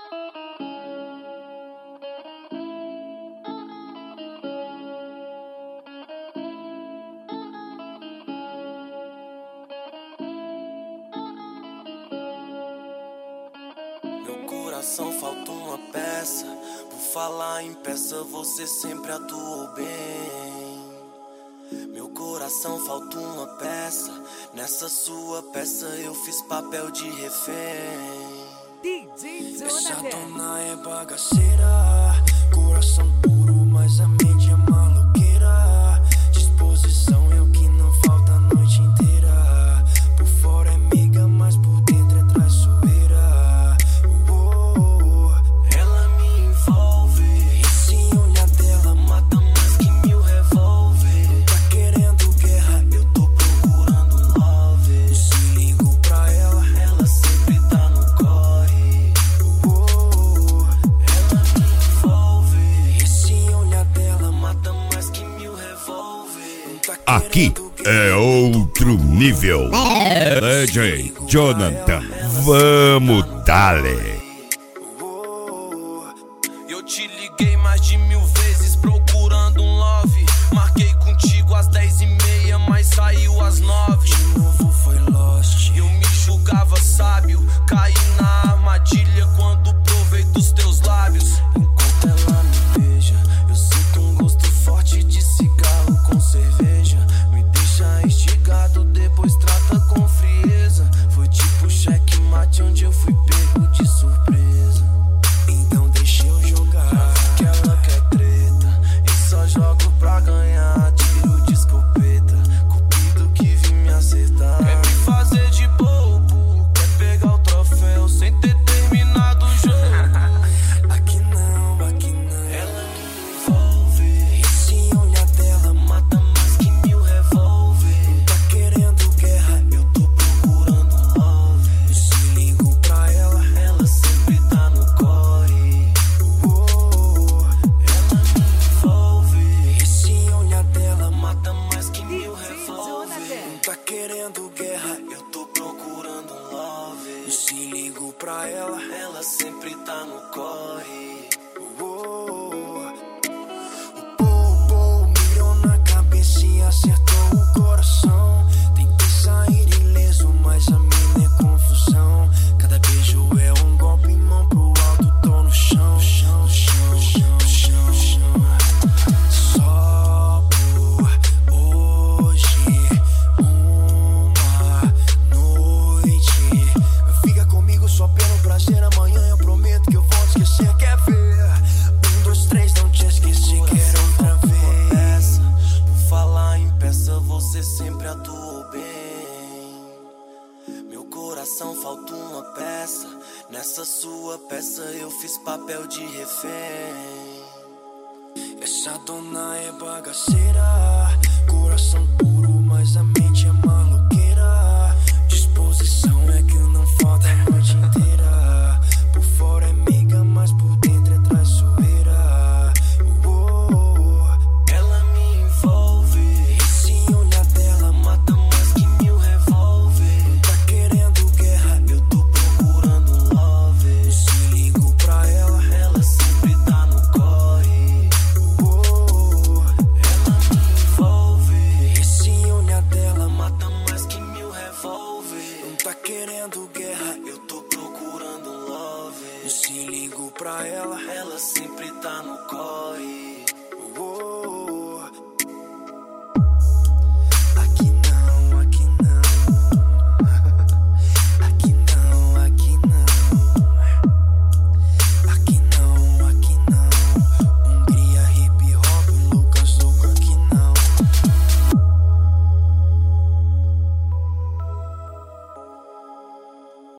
Meu coração falta uma peça. Por falar em peça, você sempre atuou bem. Meu coração falta uma peça. Nessa sua peça eu fiz papel de refém. DJ Essa Jonathan. dona é bagaceira. Coração puro, mas a mente é maloqueira. Disposição é o que não falta a noite inteira. Por fora é meiga, mas por dentro é traiçoeira. Ela me envolve. Esse olhar dela mata mais que 1000 revólver. Tá querendo guerra, eu tô procurando um love. Se ligo pra ela, ela sempre tá no corre. Ela me envolve. Esse olhar dela mata mais que 1000 revólver. Tá Aqui é outro nível. DJ Jonathan, vamos dale. Eu te liguei mais de 1000 vezes procurando um love. Marquei contigo às 10h30, mas saiu às 9. De novo foi lost. Eu me julgava sábio, caí na armadilha quando provei dos teus lábios. Enquanto ela me beija, eu sinto um gosto forte de cigarro com cerveja. Me deixa instigado, depois trata com frieza. Foi tipo checkmate onde eu fui pego de surpresa. Então deixa eu jogar, que ela quer treta. E só jogo pra ganhar, tiro de escopeta. Cupido que vim me acertar. Quer me fazer de bobo, quer pegar o troféu sem ter terminado o jogo. Aqui não, aqui não. Ela me envolve. Esse olhar dela mata mais que 1000 revólver. Tá querendo guerra, eu tô procurando um love. Se ligo pra ela, ela sempre tá no corre. Ela me envolve. Esse olhar dela mata mais que 1000 revólver. Tá querendo guerra, eu tô procurando um love. Se ligo pra ela sempre tá no corre. Mirou na cabeça e acertou o coração. Tentei sair ileso, mas a mina é confusão. Cada beijo é um golpe, mão pro alto, tô no chão. No chão, no chão, no chão, no chão, no chão. Só por hoje, uma noite. Fica comigo só pelo prazer, amanhã eu prometo que eu vou te esquecer. Quer ver? 1, 2, 3, não te esqueci, quero outra vez. Por falar em peça, você sempre atuou bem. Meu coração falta uma peça. Nessa sua peça eu fiz papel de refém. Essa dona é bagaceira. Coração puro, mas a mente é maloqueira. Disposição é que não falta a noite inteira. Por fora é meiga, mas por dentro é traiçoeira. Ela me envolve. Esse olhar dela mata mais que 1000 revólver. Tá querendo guerra, eu tô procurando um love. Se ligo pra ela sempre tá no corre. Ela me envolve. Esse olhar dela mata mais que 1000 revólver. Não tá querendo guerra, eu tô procurando um love. Se ligo pra ela sempre tá no corre.